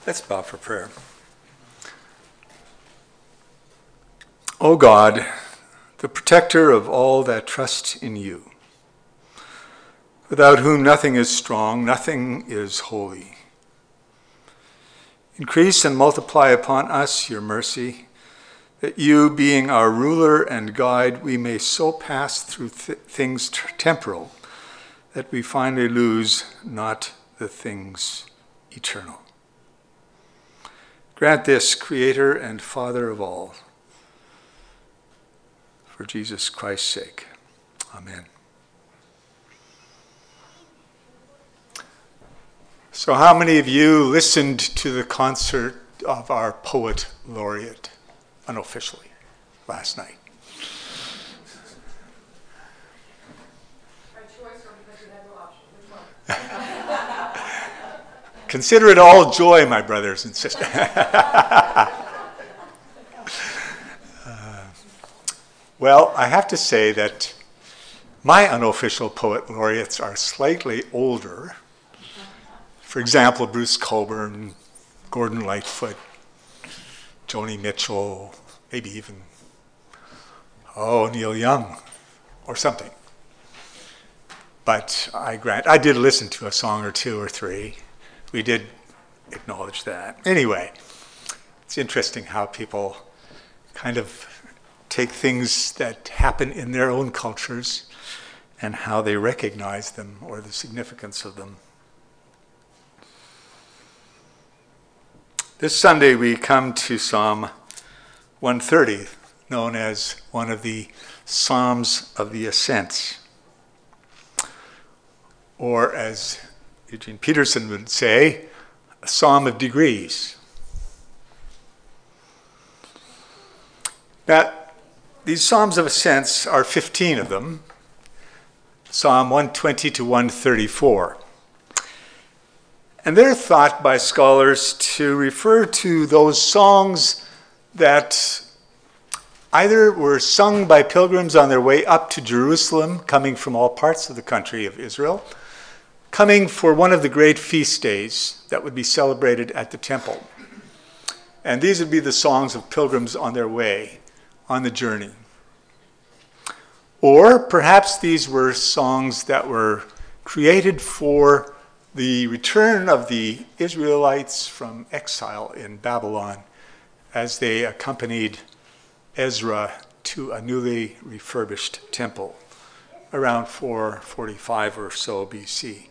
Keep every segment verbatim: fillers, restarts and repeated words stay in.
Let's bow for prayer. O God, the protector of all that trust in you, without whom nothing is strong, nothing is holy, increase and multiply upon us your mercy, that you, being our ruler and guide, we may so pass through th- things t- temporal that we finally lose not the things eternal. Grant this, Creator and Father of all, for Jesus Christ's sake. Amen. So how many of you listened to the concert of our poet laureate unofficially last night? By choice or because you had no option? Which one? Consider it all joy, my brothers and sisters. uh, well, I have to say that my unofficial poet laureates are slightly older. For example, Bruce Cockburn, Gordon Lightfoot, Joni Mitchell, maybe even, oh, Neil Young or something. But I grant, I did listen to a song or two or three. We did acknowledge that. Anyway, it's interesting how people kind of take things that happen in their own cultures and how they recognize them or the significance of them. This Sunday we come to Psalm one thirty, known as one of the Psalms of the Ascents, or as Eugene Peterson would say, a psalm of degrees. Now, these Psalms of Ascents are fifteen of them, Psalm one twenty to one thirty-four. And they're thought by scholars to refer to those songs that either were sung by pilgrims on their way up to Jerusalem, coming from all parts of the country of Israel, coming for one of the great feast days that would be celebrated at the temple. And these would be the songs of pilgrims on their way, on the journey. Or perhaps these were songs that were created for the return of the Israelites from exile in Babylon as they accompanied Ezra to a newly refurbished temple around four forty-five or so B C.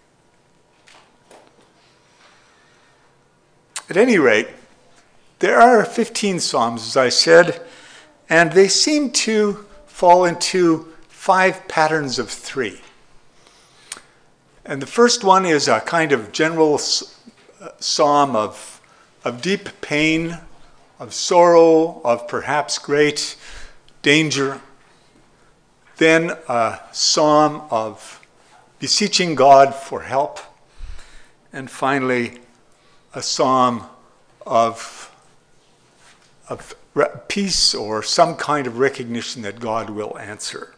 At any rate, there are fifteen psalms, as I said, and they seem to fall into five patterns of three. And the first one is a kind of general psalm of, of deep pain, of sorrow, of perhaps great danger. Then a psalm of beseeching God for help. And finally, a psalm of, of peace or some kind of recognition that God will answer.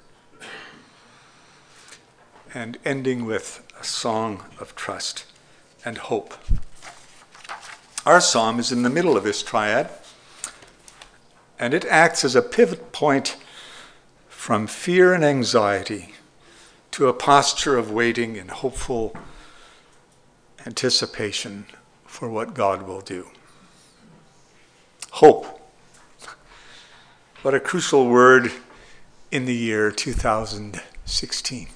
And ending with a song of trust and hope. Our psalm is in the middle of this triad, and it acts as a pivot point from fear and anxiety to a posture of waiting in hopeful anticipation for what God will do. Hope. What a crucial word in the year two thousand sixteen.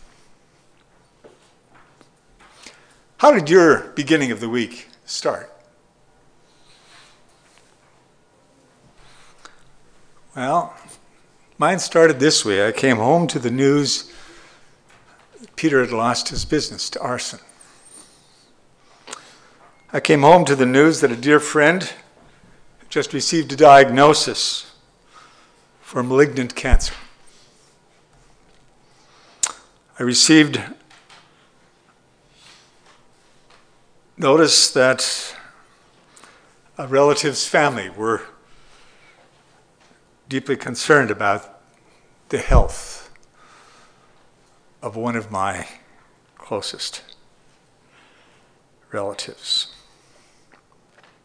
How did your beginning of the week start? Well, mine started this way. I came home to the news that Peter had lost his business to arson. I came home to the news that a dear friend had just received a diagnosis for malignant cancer. I received notice that a relative's family were deeply concerned about the health of one of my closest relatives.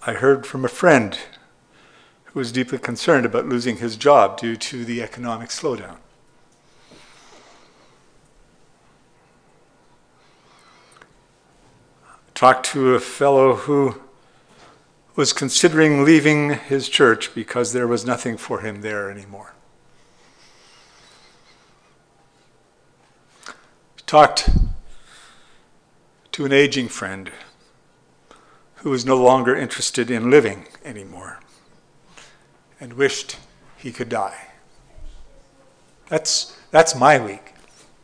I heard from a friend who was deeply concerned about losing his job due to the economic slowdown. Talked to a fellow who was considering leaving his church because there was nothing for him there anymore. Talked to an aging friend who was no longer interested in living anymore and wished he could die. That's, that's my week.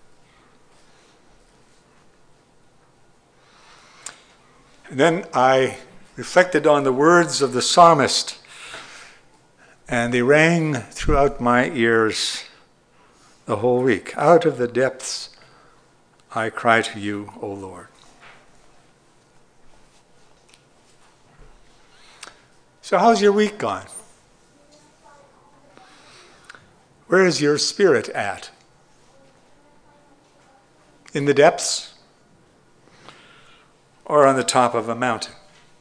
And then I reflected on the words of the psalmist, and they rang throughout my ears the whole week. Out of the depths I cry to you, O Lord. So how's your week gone? Where is your spirit at? In the depths? Or on the top of a mountain?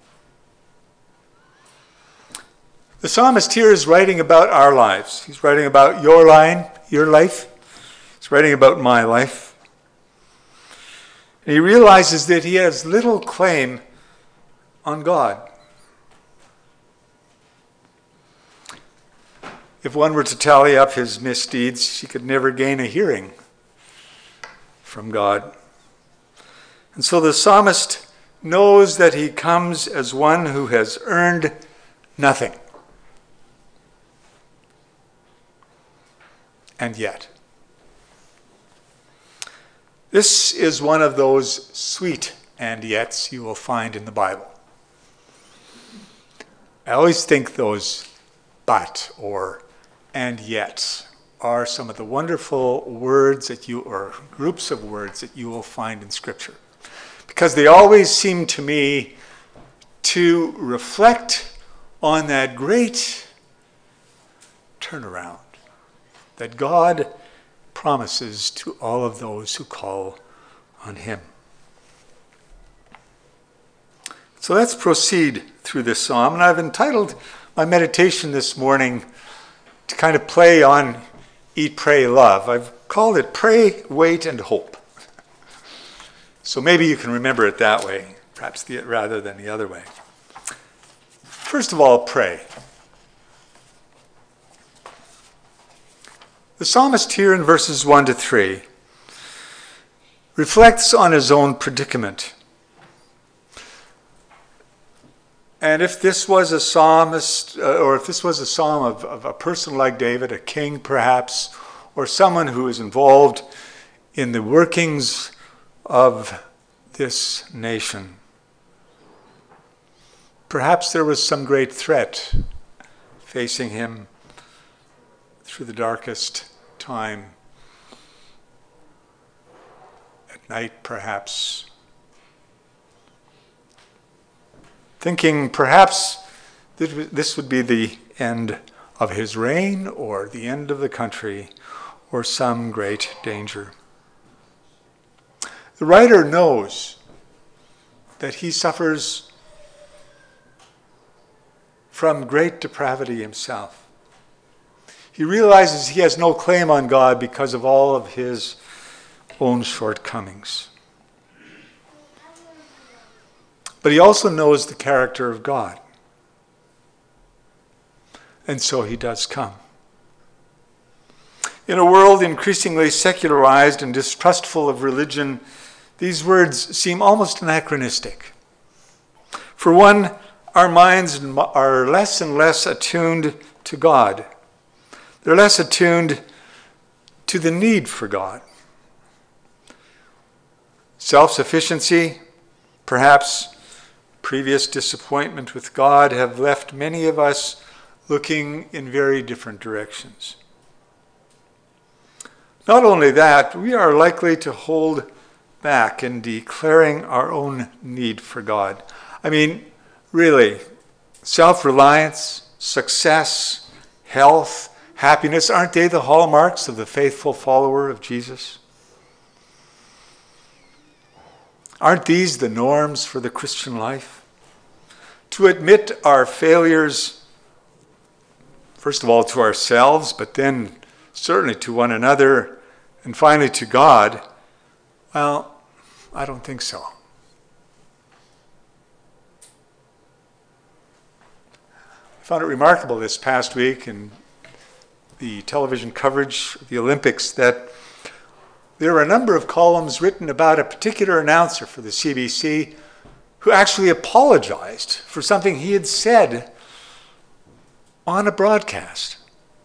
The psalmist here is writing about our lives. He's writing about your line, your life. He's writing about my life. And he realizes that he has little claim on God. If one were to tally up his misdeeds, he could never gain a hearing from God. And so the psalmist knows that he comes as one who has earned nothing. And yet, this is one of those sweet and yets you will find in the Bible. I always think those but or and yet are some of the wonderful words that you, or groups of words that you will find in Scripture. Because they always seem to me to reflect on that great turnaround that God promises to all of those who call on him. So let's proceed through this psalm. And I've entitled my meditation this morning to kind of play on Eat, Pray, Love. I've called it Pray, Wait, and Hope. So maybe you can remember it that way, perhaps the, rather than the other way. First of all, pray. The psalmist here in verses one to three reflects on his own predicament. And if this was a psalmist, uh, or if this was a psalm of, of a person like David, a king perhaps, or someone who is involved in the workings of this nation, perhaps there was some great threat facing him through the darkest time, at night perhaps, thinking perhaps this would be the end of his reign or the end of the country or some great danger. The writer knows that he suffers from great depravity himself. He realizes he has no claim on God because of all of his own shortcomings. But he also knows the character of God. And so he does come. In a world increasingly secularized and distrustful of religion, these words seem almost anachronistic. For one, our minds are less and less attuned to God. They're less attuned to the need for God. Self-sufficiency, perhaps previous disappointment with God, have left many of us looking in very different directions. Not only that, we are likely to hold back in declaring our own need for God. I mean, really, self-reliance, success, health, happiness, aren't they the hallmarks of the faithful follower of Jesus? Aren't these the norms for the Christian life? to admit our failures, first of all to ourselves, but then certainly to one another, and finally to God, well, I don't think so. I found it remarkable this past week in the television coverage of the Olympics that there were a number of columns written about a particular announcer for the C B C who actually apologized for something he had said on a broadcast.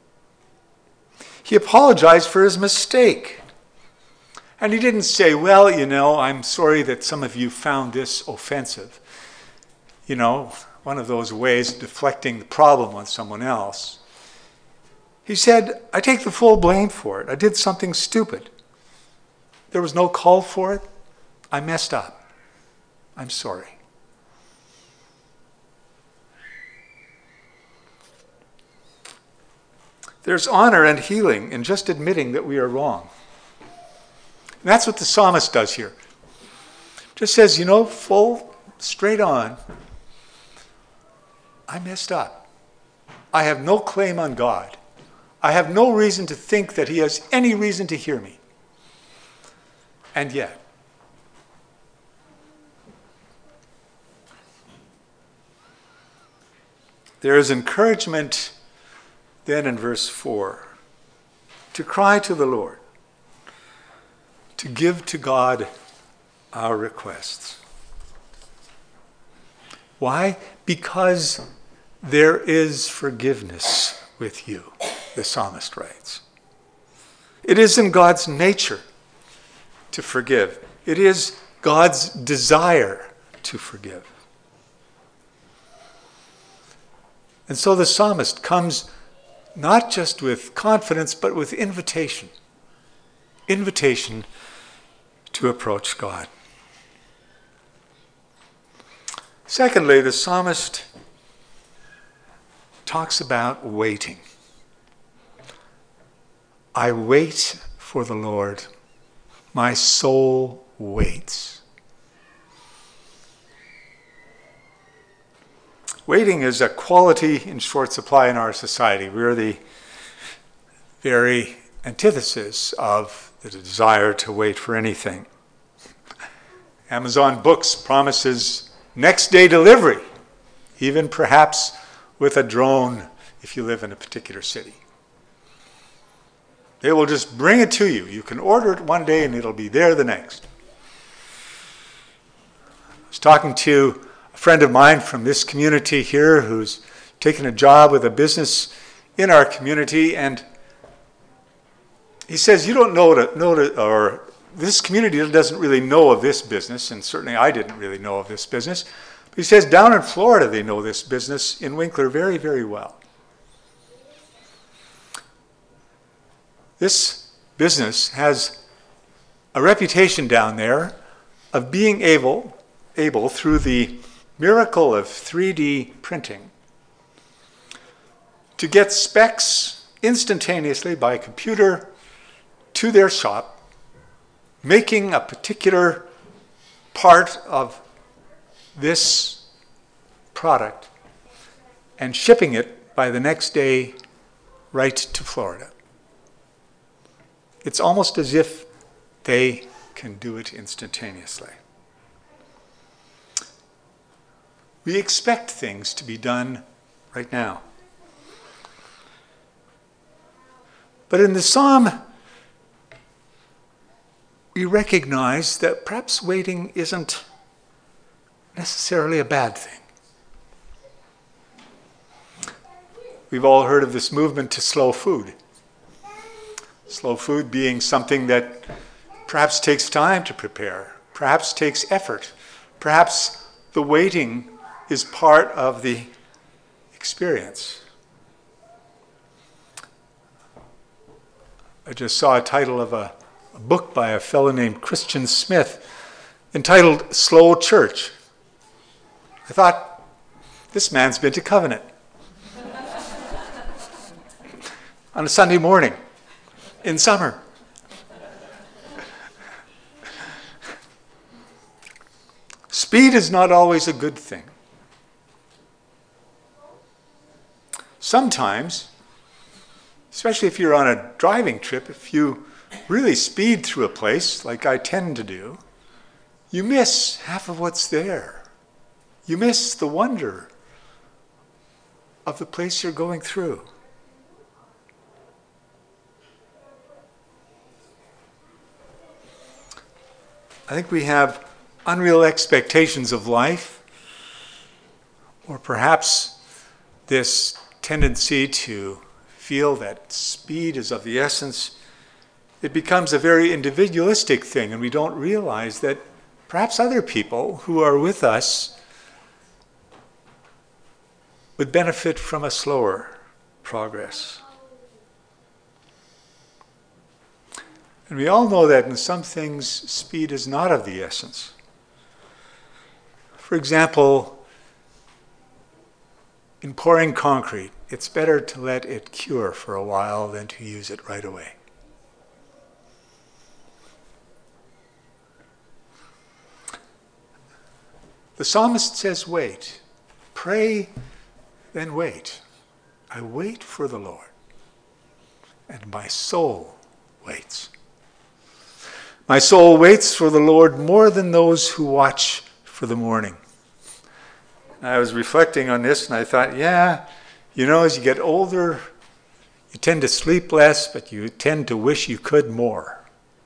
He apologized for his mistake. And he didn't say, well, you know, I'm sorry that some of you found this offensive. You know, one of those ways of deflecting the problem on someone else. He said, I take the full blame for it. I did something stupid. There was no call for it. I messed up. I'm sorry. There's honor and healing in just admitting that we are wrong. And that's what the psalmist does here. Just says, you know, full, straight on, I messed up. I have no claim on God. I have no reason to think that he has any reason to hear me. And yet, there is encouragement then in verse four to cry to the Lord, to give to God our requests. Why? Because there is forgiveness with you, the psalmist writes. It is in God's nature to forgive. It is God's desire to forgive. And so the psalmist comes not just with confidence, but with invitation. Invitation to approach God. Secondly, the psalmist talks about waiting. I wait for the Lord. My soul waits. Waiting is a quality in short supply in our society. We're the very antithesis of the desire to wait for anything. Amazon Books promises next day delivery, even perhaps with a drone if you live in a particular city. They will just bring it to you. You can order it one day and it'll be there the next. I was talking to a friend of mine from this community here who's taken a job with a business in our community, and he says, you don't know to, know to, or this community doesn't really know of this business, and certainly I didn't really know of this business. But he says down in Florida they know this business in Winkler very, very well. This business has a reputation down there of being able, able through the miracle of three D printing, to get specs instantaneously by computer to their shop, making a particular part of this product and shipping it by the next day right to Florida. It's almost as if they can do it instantaneously. We expect things to be done right now. But in the psalm, we recognize that perhaps waiting isn't necessarily a bad thing. We've all heard of this movement to slow food. Slow food being something that perhaps takes time to prepare, perhaps takes effort, perhaps the waiting is part of the experience. I just saw a title of a, a book by a fellow named Christian Smith entitled Slow Church. I thought, this man's been to Covenant on a Sunday morning in summer. Speed is not always a good thing. sometimes, especially if you're on a driving trip, if you really speed through a place, like I tend to do, you miss half of what's there. You miss the wonder of the place you're going through. I think we have unreal expectations of life, or perhaps this tendency to feel that speed is of the essence. It becomes a very individualistic thing, and we don't realize that perhaps other people who are with us would benefit from a slower progress. And we all know that in some things, speed is not of the essence. For example, in pouring concrete, it's better to let it cure for a while than to use it right away. The psalmist says, wait. Pray, then wait. I wait for the Lord, and my soul waits. My soul waits for the Lord more than those who watch for the morning. And I was reflecting on this, and I thought, yeah, you know, as you get older, you tend to sleep less, but you tend to wish you could more.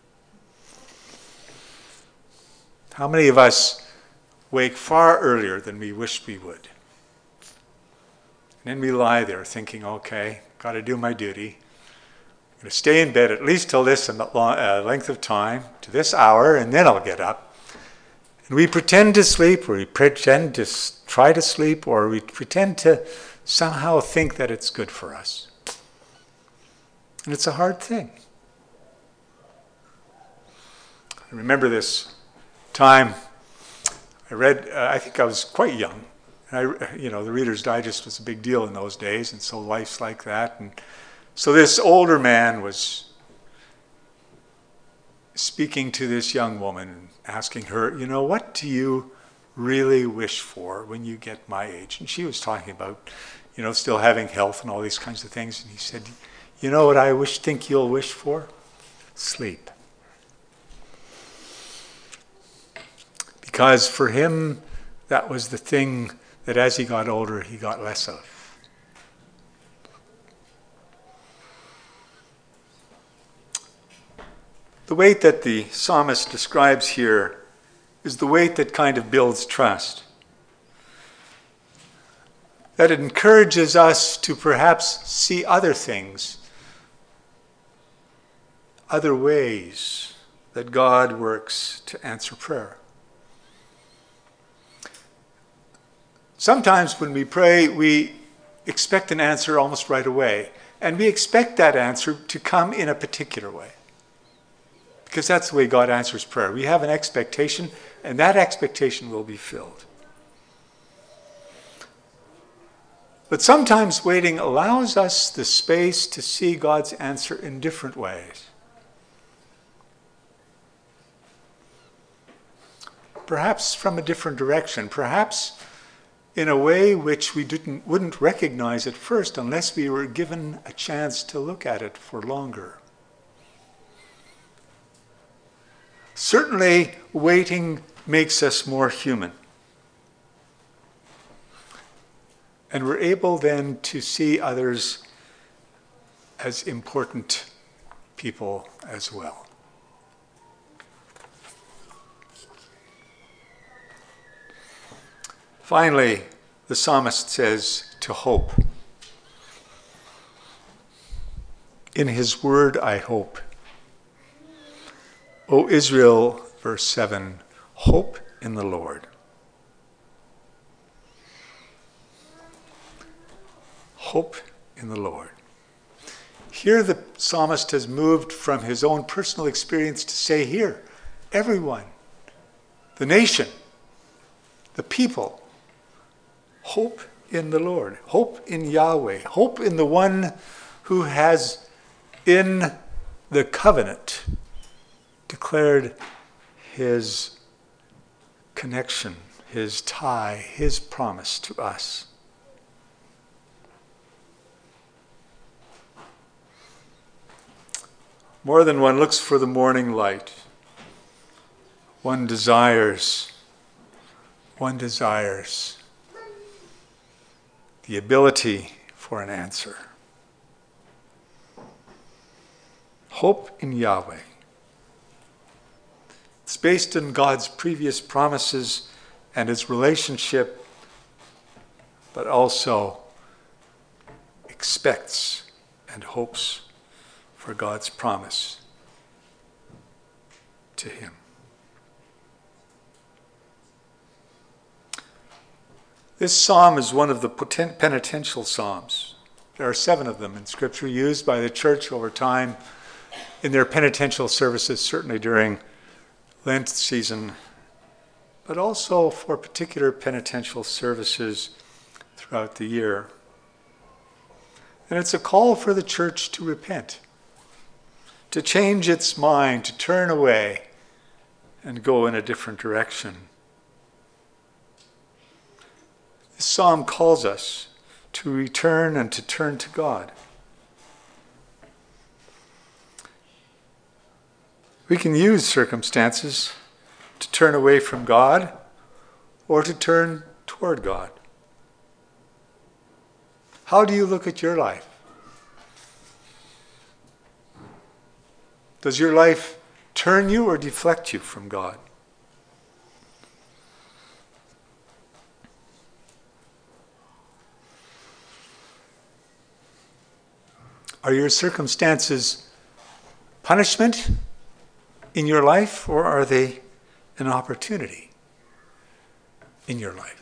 How many of us wake far earlier than we wish we would? And then we lie there thinking, okay, got to do my duty. I'm going to stay in bed at least till this uh, length of time, to this hour, and then I'll get up. And we pretend to sleep, or we pretend to try to sleep, or we pretend to somehow think that it's good for us. And it's a hard thing. I remember this time I read, uh, I think I was quite young. And I, you know, the Reader's Digest was a big deal in those days, and so life's like that. And so this older man was speaking to this young woman, asking her, you know, what do you really wish for when you get my age? And she was talking about, you know, still having health and all these kinds of things. And he said, you know what I wish, think you'll wish for? Sleep. Because for him, that was the thing that as he got older, he got less of. The weight that the psalmist describes here is the weight that kind of builds trust. That it encourages us to perhaps see other things, other ways that God works to answer prayer. Sometimes when we pray, we expect an answer almost right away, and we expect that answer to come in a particular way. Because that's the way God answers prayer. We have an expectation, and that expectation will be filled. But sometimes waiting allows us the space to see God's answer in different ways. Perhaps from a different direction. Perhaps in a way which we didn't, wouldn't recognize at first unless we were given a chance to look at it for longer. Certainly, waiting makes us more human. And we're able then to see others as important people as well. Finally, the psalmist says to hope. In his word I hope. O Israel, verse seven, hope in the Lord. Hope in the Lord. Here the psalmist has moved from his own personal experience to say here, everyone, the nation, the people, hope in the Lord, hope in Yahweh, hope in the one who has in the covenant declared his connection, his tie, his promise to us. More than one looks for the morning light. One desires, one desires the ability for an answer. Hope in Yahweh. It's based on God's previous promises and his relationship, but also expects and hopes for God's promise to him. This psalm is one of the penitential psalms. There are seven of them in Scripture used by the church over time in their penitential services, certainly during Lent season, but also for particular penitential services throughout the year. And it's a call for the church to repent, to change its mind, to turn away and go in a different direction. This psalm calls us to return and to turn to God. We can use circumstances to turn away from God or to turn toward God. How do you look at your life? Does your life turn you or deflect you from God? Are your circumstances punishment in your life, or are they an opportunity in your life?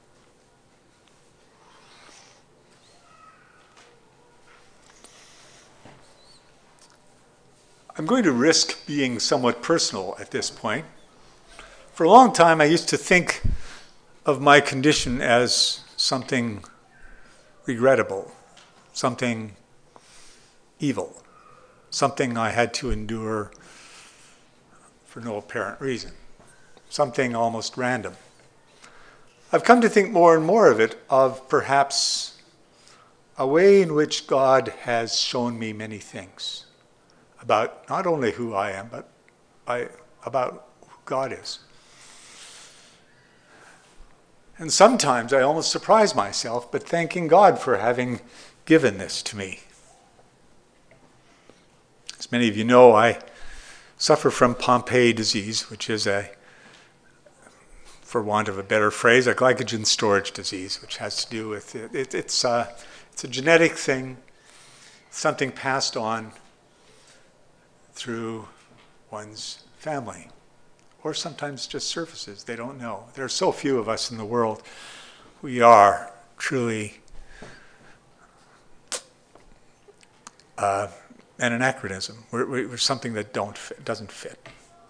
I'm going to risk being somewhat personal at this point. For a long time, I used to think of my condition as something regrettable, something evil, something I had to endure for no apparent reason, something almost random. I've come to think more and more of it, of perhaps a way in which God has shown me many things about not only who I am, but I, about who God is. And sometimes I almost surprise myself, but thanking God for having given this to me. As many of you know, I suffer from Pompe disease, which is a, for want of a better phrase, a glycogen storage disease, which has to do with, it, it, it's, a, it's a genetic thing, something passed on through one's family, or sometimes just surfaces, they don't know. There are so few of us in the world. We are truly uh, an anachronism. We're, we're something that don't fit, doesn't fit.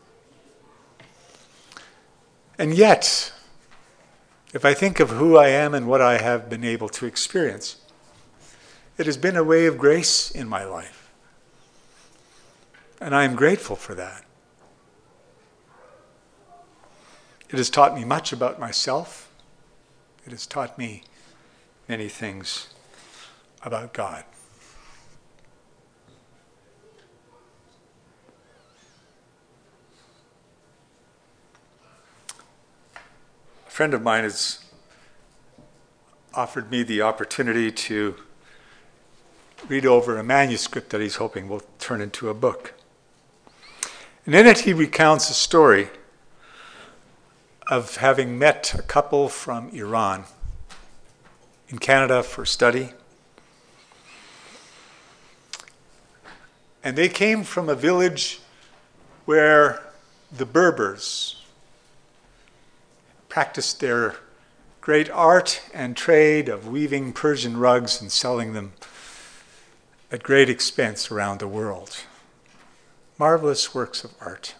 And yet, if I think of who I am and what I have been able to experience, it has been a way of grace in my life. And I am grateful for that. It has taught me much about myself. It has taught me many things about God. A friend of mine has offered me the opportunity to read over a manuscript that he's hoping will turn into a book. And in it he recounts a story of having met a couple from Iran in Canada for study. And they came from a village where the Berbers practiced their great art and trade of weaving Persian rugs and selling them at great expense around the world. Marvelous works of art.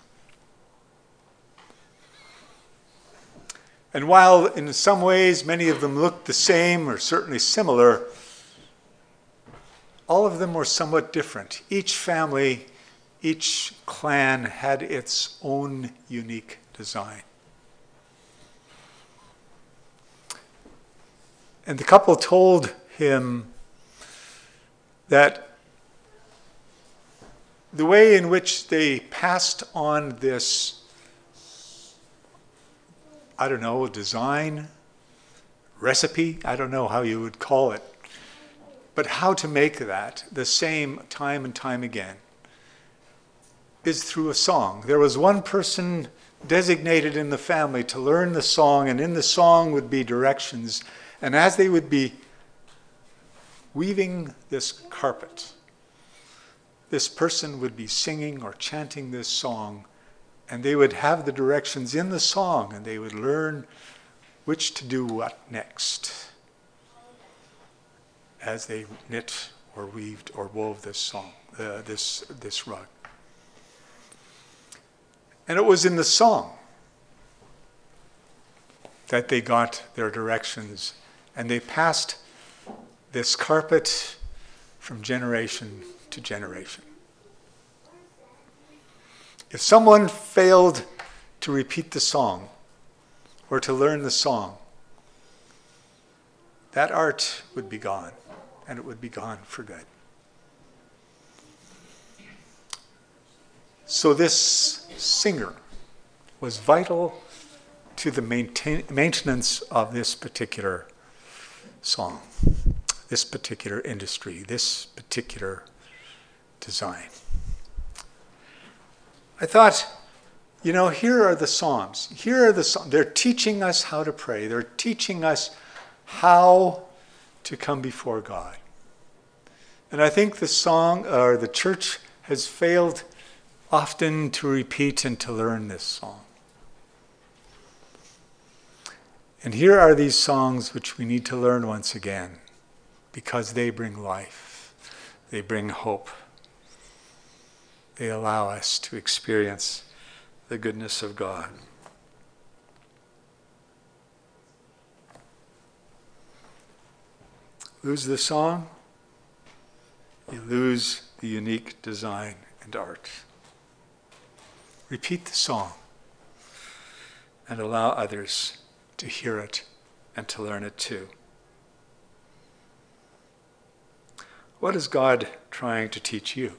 And while in some ways many of them looked the same or certainly similar, all of them were somewhat different. Each family, each clan had its own unique design. And the couple told him that the way in which they passed on this, I don't know, design, recipe, I don't know how you would call it, but how to make that the same time and time again is through a song. There was one person designated in the family to learn the song, and in the song would be directions. And as they would be weaving this carpet, this person would be singing or chanting this song, and they would have the directions in the song, and they would learn which to do what next as they knit or weaved or wove this song, uh, this, this rug. And it was in the song that they got their directions, and they passed this carpet from generation to generation. If someone failed to repeat the song or to learn the song, that art would be gone, and it would be gone for good. So this singer was vital to the maintain, maintenance of this particular song, this particular industry, this particular design. I thought, you know, here are the Psalms. Here are the Psalms. They're teaching us how to pray. They're teaching us how to come before God. And I think the song, or the church, has failed often to repeat and to learn this song. And here are these songs which we need to learn once again, because they bring life, they bring hope, they allow us to experience the goodness of God. Lose the song, you lose the unique design and art. Repeat the song and allow others to hear it and to learn it too. What is God trying to teach you?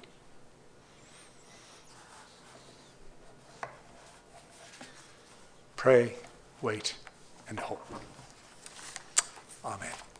Pray, wait, and hope. Amen.